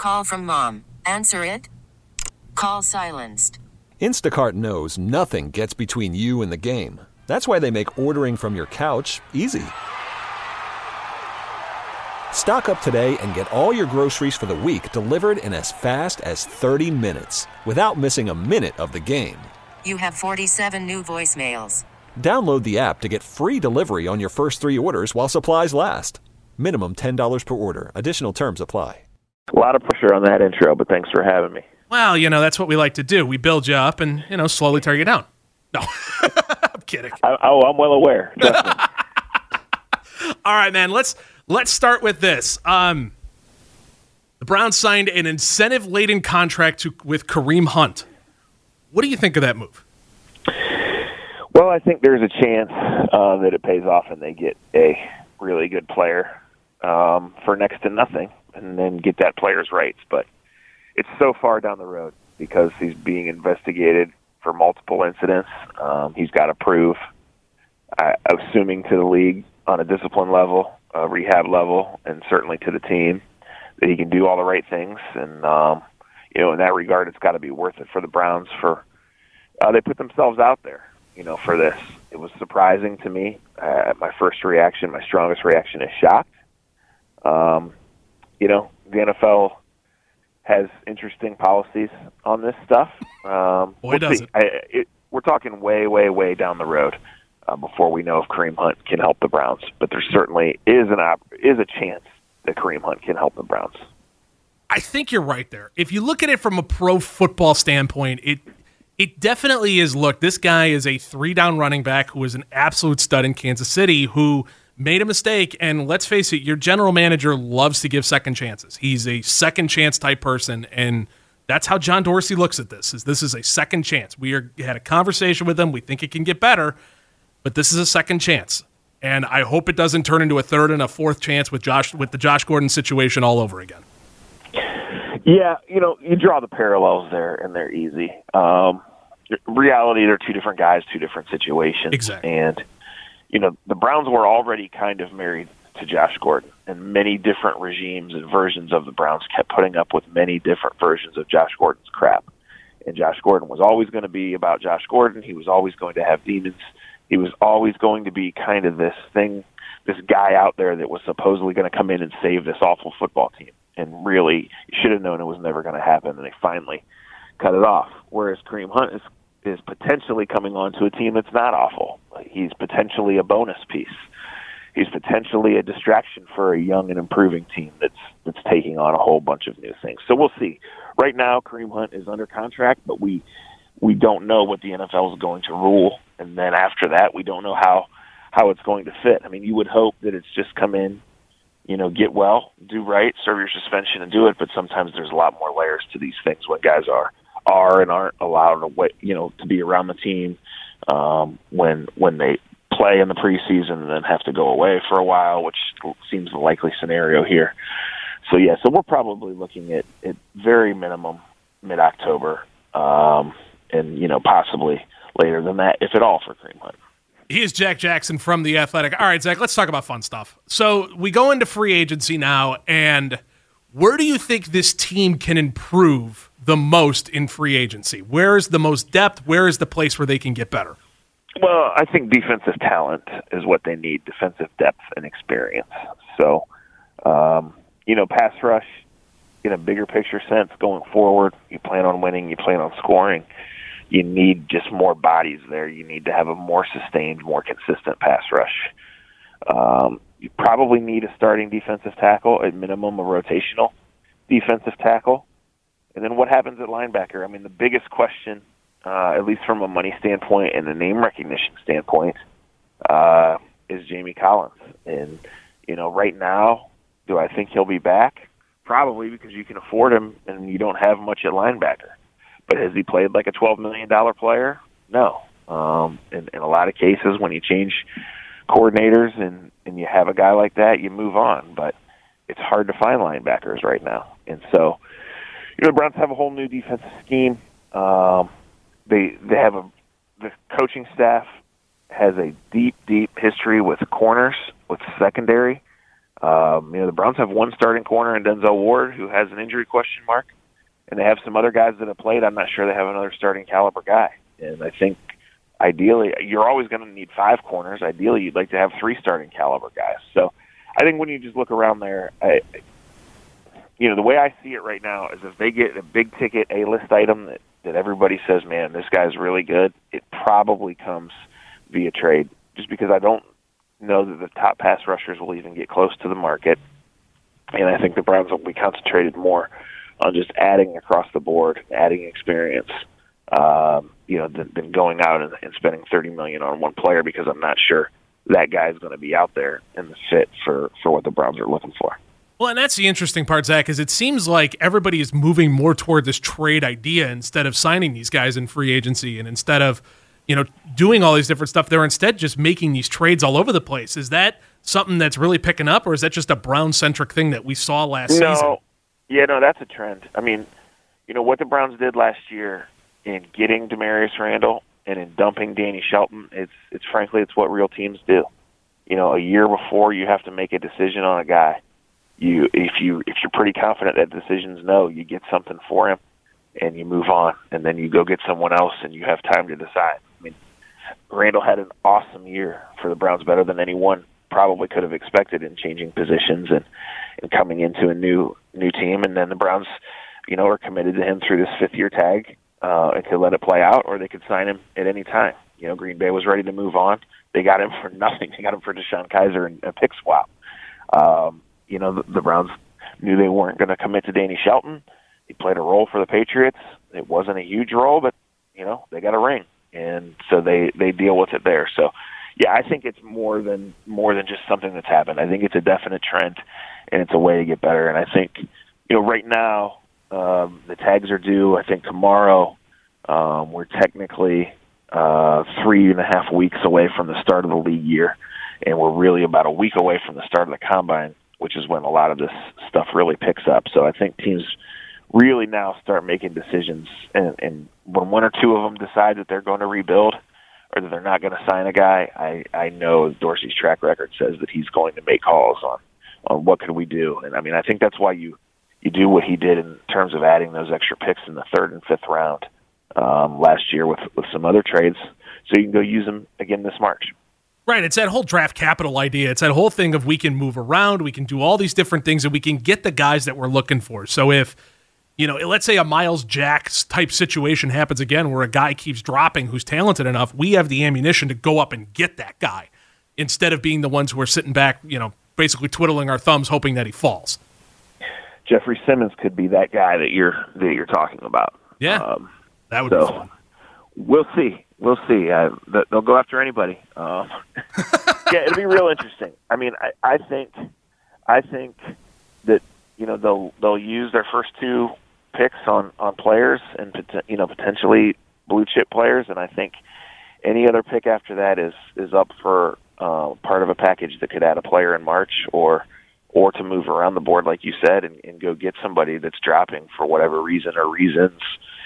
Call from mom. Answer it. Call silenced. Instacart knows nothing gets between you and the game. That's why they make ordering from your couch easy. Stock up today and get all your groceries for the week delivered in as fast as 30 minutes without missing a minute of the game. You have 47 new voicemails. Download the app to get free delivery on your first 3 orders while supplies last. Minimum $10 per order. Additional terms apply. A lot of pressure on that intro, but thanks for having me. Well, that's what we like to do. We build you up and, slowly tear you down. No, I'm kidding. I'm well aware. Trust me. All right, man, let's start with this. The Browns signed an incentive-laden contract with Kareem Hunt. What do you think of that move? Well, I think there's a chance that it pays off and they get a really good player for next to nothing and then get that player's rights. But it's so far down the road because he's being investigated for multiple incidents. He's got to prove, assuming to the league on a discipline level, a rehab level, and certainly to the team, that he can do all the right things. And, in that regard, it's got to be worth it for the Browns. They put themselves out there, for this. It was surprising to me. My first reaction, my strongest reaction is shocked. The NFL has interesting policies on this stuff. Does it. We're talking way, way, way down the road before we know if Kareem Hunt can help the Browns. But there certainly is a chance that Kareem Hunt can help the Browns. I think you're right there. If you look at it from a pro football standpoint, it definitely is. Look, this guy is a 3-down running back who is an absolute stud in Kansas City who made a mistake. And let's face it, your general manager loves to give second chances. He's a second chance type person, and that's how John Dorsey looks at this. This is a second chance. We had a conversation with him. We think it can get better, but this is a second chance. And I hope it doesn't turn into a third and a fourth chance with the Josh Gordon situation all over again. Yeah, you draw the parallels there, and they're easy. Reality, they're two different guys, two different situations. Exactly. And, the Browns were already kind of married to Josh Gordon, and many different regimes and versions of the Browns kept putting up with many different versions of Josh Gordon's crap. And Josh Gordon was always going to be about Josh Gordon. He was always going to have demons. He was always going to be kind of this guy out there that was supposedly going to come in and save this awful football team. And really, you should have known it was never going to happen, and they finally cut it off. Whereas Kareem Hunt is potentially coming on to a team that's not awful. He's potentially a bonus piece. He's potentially a distraction for a young and improving team that's taking on a whole bunch of new things. So we'll see. Right now, Kareem Hunt is under contract, but we don't know what the NFL is going to rule. And then after that, we don't know how it's going to fit. I mean, you would hope that it's just come in, get well, do right, serve your suspension, and do it. But sometimes there's a lot more layers to these things when guys are and aren't allowed to be around the team when they play in the preseason and then have to go away for a while, which seems the likely scenario here. So we're probably looking at very minimum mid-October, and possibly later than that, if at all, for Kareem Hunt. He is Jack Jackson from The Athletic. All right, Zach, let's talk about fun stuff. So we go into free agency now, and where do you think this team can improve the most in free agency? Where is the most depth? Where is the place where they can get better? Well, I think defensive talent is what they need, defensive depth and experience. So, pass rush in a bigger picture sense going forward, you plan on winning, you plan on scoring. You need just more bodies there. You need to have a more sustained, more consistent pass rush. You probably need a starting defensive tackle, at minimum a rotational defensive tackle. And then what happens at linebacker? I mean, the biggest question, at least from a money standpoint and a name recognition standpoint, is Jamie Collins. And, right now, do I think he'll be back? Probably, because you can afford him and you don't have much at linebacker. But has he played like a $12 million player? No. In a lot of cases, when you change coordinators and you have a guy like that, you move on. But it's hard to find linebackers right now. And so, the Browns have a whole new defensive scheme. They have the coaching staff has a deep, deep history with corners, with secondary. The Browns have one starting corner in Denzel Ward, who has an injury question mark, and they have some other guys that have played. I'm not sure they have another starting caliber guy. And I think ideally, you're always going to need 5 corners. Ideally, you'd like to have 3 starting caliber guys. So I think when you just look around there, the way I see it right now is if they get a big-ticket A-list item that everybody says, man, this guy's really good, it probably comes via trade, just because I don't know that the top pass rushers will even get close to the market. And I think the Browns will be concentrated more on just adding across the board, adding experience, than going out and spending $30 million on one player, because I'm not sure that guy's going to be out there in the fit for what the Browns are looking for. Well, and that's the interesting part, Zach, is it seems like everybody is moving more toward this trade idea instead of signing these guys in free agency, and instead of doing all these different stuff, they're instead just making these trades all over the place. Is that something that's really picking up, or is that just a Brown-centric thing that we saw last season? Yeah, no, that's a trend. I mean, what the Browns did last year in getting Demarius Randall and in dumping Danny Shelton, it's frankly, it's what real teams do. A year before you have to make a decision on a guy, if you're pretty confident that decision's no, you get something for him and you move on, and then you go get someone else and you have time to decide. I mean, Randall had an awesome year for the Browns, better than anyone probably could have expected in changing positions and coming into a new team. And then the Browns, are committed to him through this 5th-year tag and could let it play out, or they could sign him at any time. Green Bay was ready to move on. They got him for nothing. They got him for Deshaun Kaiser and a pick swap. The Browns knew they weren't going to commit to Danny Shelton. He played a role for the Patriots. It wasn't a huge role, but, they got a ring. And so they deal with it there. So, yeah, I think it's more than just something that's happened. I think it's a definite trend, and it's a way to get better. And I think, right now, the tags are due. I think tomorrow we're technically 3.5 weeks away from the start of the league year, and we're really about a week away from the start of the combine, which is when a lot of this stuff really picks up. So I think teams really now start making decisions, and when 1 or 2 of them decide that they're going to rebuild or that they're not going to sign a guy, I know Dorsey's track record says that he's going to make calls on what could we do. And I mean, I think that's why you do what he did in terms of adding those extra picks in the 3rd and 5th round last year with some other trades, so you can go use them again this March. Right, it's that whole draft capital idea. It's that whole thing of we can move around, we can do all these different things, and we can get the guys that we're looking for. So if, let's say a Miles Jack type situation happens again where a guy keeps dropping who's talented enough, we have the ammunition to go up and get that guy instead of being the ones who are sitting back, basically twiddling our thumbs hoping that he falls. Jeffrey Simmons could be that guy that you're talking about. Yeah, that would be fun. We'll see. They'll go after anybody. Yeah, it'll be real interesting. I mean, I think that they'll use their first 2 picks on players and potentially blue chip players, and I think any other pick after that is up for part of a package that could add a player in March or to move around the board, like you said, and go get somebody that's dropping for whatever reason or reasons.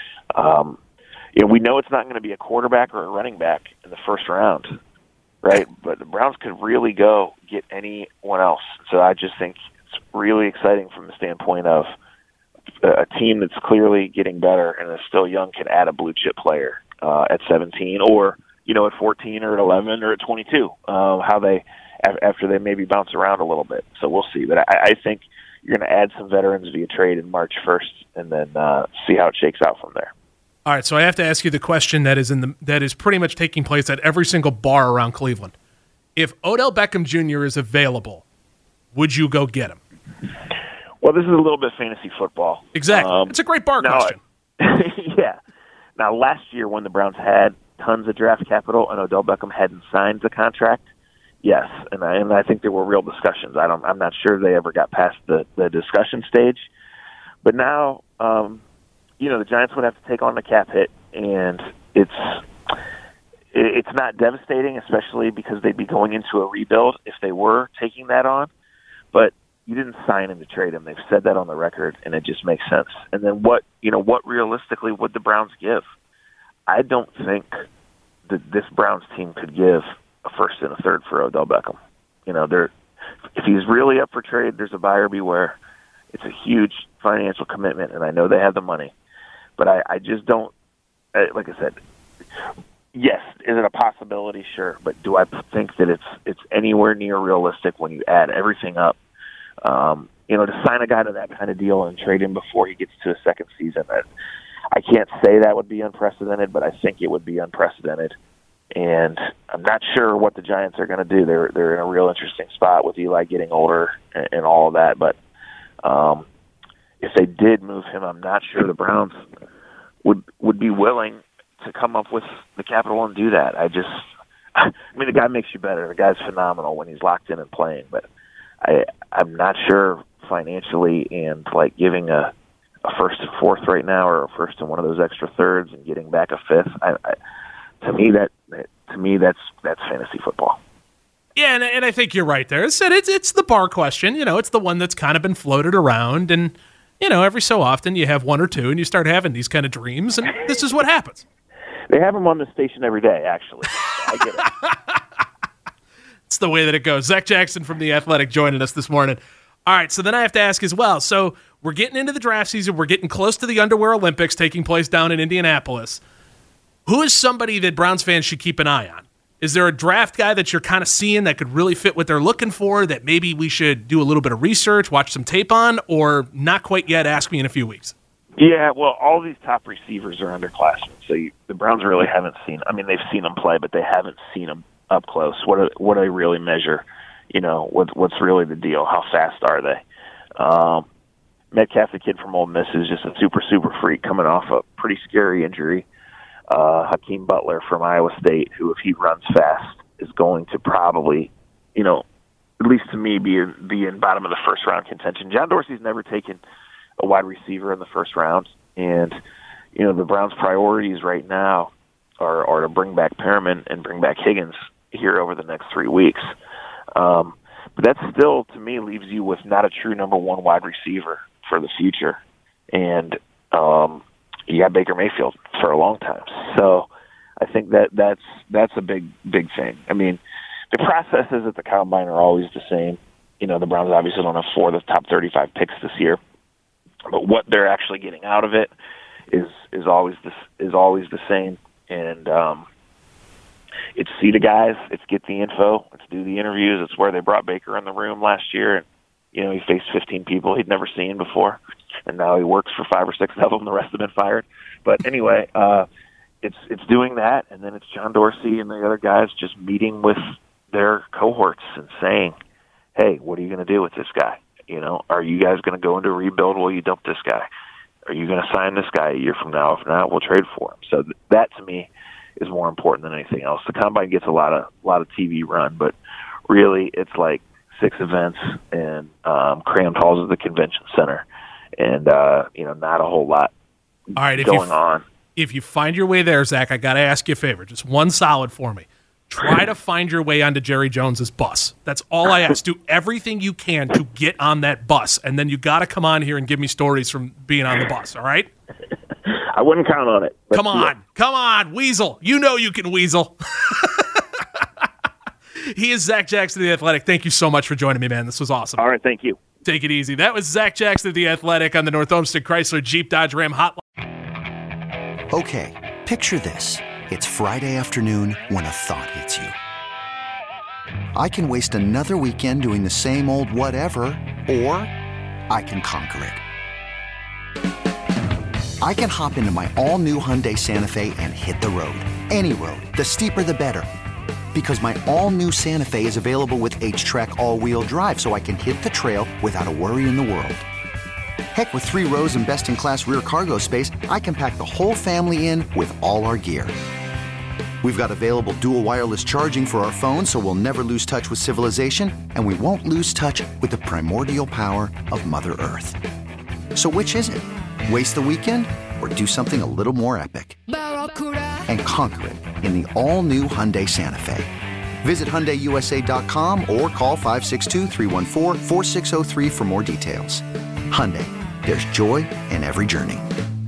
We know it's not going to be a quarterback or a running back in the first round, right? But the Browns could really go get anyone else. So I just think it's really exciting from the standpoint of a team that's clearly getting better and is still young can add a blue chip player at 17 or, at 14 or at 11 or at 22, after they maybe bounce around a little bit. So we'll see. But I think you're going to add some veterans via trade in March 1st and then see how it shakes out from there. All right, so I have to ask you the question that is pretty much taking place at every single bar around Cleveland. If Odell Beckham Jr. is available, would you go get him? Well, this is a little bit fantasy football. Exactly. It's a great bar question. Yeah. Now, last year when the Browns had tons of draft capital and Odell Beckham hadn't signed the contract, yes, and I think there were real discussions. I'm not sure they ever got past the discussion stage. But now, the Giants would have to take on the cap hit, and it's not devastating, especially because they'd be going into a rebuild if they were taking that on. But you didn't sign him to trade him. They've said that on the record, and it just makes sense. And then what realistically would the Browns give? I don't think that this Browns team could give a first and a third for Odell Beckham. if he's really up for trade, there's a buyer beware. It's a huge financial commitment, and I know they have the money. But I just don't, like I said, yes, is it a possibility? Sure. But do I think that it's anywhere near realistic when you add everything up? To sign a guy to that kind of deal and trade him before he gets to his second season, I can't say that would be unprecedented, but I think it would be unprecedented. And I'm not sure what the Giants are going to do. They're in a real interesting spot with Eli getting older and all of that. But if they did move him, I'm not sure the Browns would be willing to come up with the capital and do that. The guy makes you better. The guy's phenomenal when he's locked in and playing. But I'm not sure financially and like giving a first and fourth right now, or a first and one of those extra thirds and getting back a fifth. To me, that's fantasy football. Yeah, and I think you're right there. As I said, it's the bar question. It's the one that's kind of been floated around, and every so often you have one or two, and you start having these kind of dreams, and this is what happens. They have them on the station every day, actually. I get it. It's the way that it goes. Zach Jackson from The Athletic joining us this morning. All right, so then I have to ask as well. So we're getting into the draft season. We're getting close to the Underwear Olympics taking place down in Indianapolis. Who is somebody that Browns fans should keep an eye on? Is there a draft guy that you're kind of seeing that could really fit what they're looking for, that maybe we should do a little bit of research, watch some tape on, or not quite yet? Ask me in a few weeks. Yeah, well, all these top receivers are underclassmen, so the Browns really haven't seen. I mean, they've seen them play, but they haven't seen them up close. What do they really measure? What's really the deal? How fast are they? Metcalf, the kid from Ole Miss, is just a super, super freak coming off a pretty scary injury. Hakeem Butler from Iowa State, who, if he runs fast, is going to probably, at least to me, be in bottom of the first round contention. John Dorsey's never taken a wide receiver in the first round, and the Browns' priorities right now are to bring back Perriman and bring back Higgins here over the next 3 weeks. But that still, to me, leaves you with not a true number one wide receiver for the future, and you got Baker Mayfield for a long time. So I think that's a big thing. I mean, the processes at the Combine are always the same. The Browns obviously don't have 4 of the top 35 picks this year, but what they're actually getting out of it is always the same. And it's see the guys, it's get the info, it's do the interviews. It's where they brought Baker in the room last year, and he faced 15 people he'd never seen before, and now he works for 5 or 6 of them. The rest have been fired. But anyway, it's doing that, and then it's John Dorsey and the other guys just meeting with their cohorts and saying, hey, what are you going to do with this guy? Are you guys going to go into a rebuild? Will you dump this guy? Are you going to sign this guy a year from now? If not, we'll trade for him. So that, to me, is more important than anything else. The Combine gets a lot of TV run, but really it's like 6 events and crammed halls of the convention center, and not a whole lot going on. If you find your way there, Zach, I got to ask you a favor. Just one solid for me. Try to find your way onto Jerry Jones's bus. That's all I ask. Do everything you can to get on that bus, and then you got to come on here and give me stories from being on the bus, all right? I wouldn't count on it. Come on, weasel. You know you can weasel. He is Zach Jackson of The Athletic. Thank you so much for joining me, man. This was awesome. All right, thank you. Take it easy. That was Zach Jackson of The Athletic on the North Olmsted Chrysler Jeep Dodge Ram Hotline. Okay, picture this. It's Friday afternoon when a thought hits you. I can waste another weekend doing the same old whatever, or I can conquer it. I can hop into my all-new Hyundai Santa Fe and hit the road. Any road. The steeper, the better. Because my all-new Santa Fe is available with H-Track all-wheel drive, so I can hit the trail without a worry in the world. Heck, with 3 rows and best-in-class rear cargo space, I can pack the whole family in with all our gear. We've got available dual wireless charging for our phones, so we'll never lose touch with civilization, and we won't lose touch with the primordial power of Mother Earth. So which is it? Waste the weekend or do something a little more epic? And conquer it in the all-new Hyundai Santa Fe. Visit HyundaiUSA.com or call 562-314-4603 for more details. Hyundai, there's joy in every journey.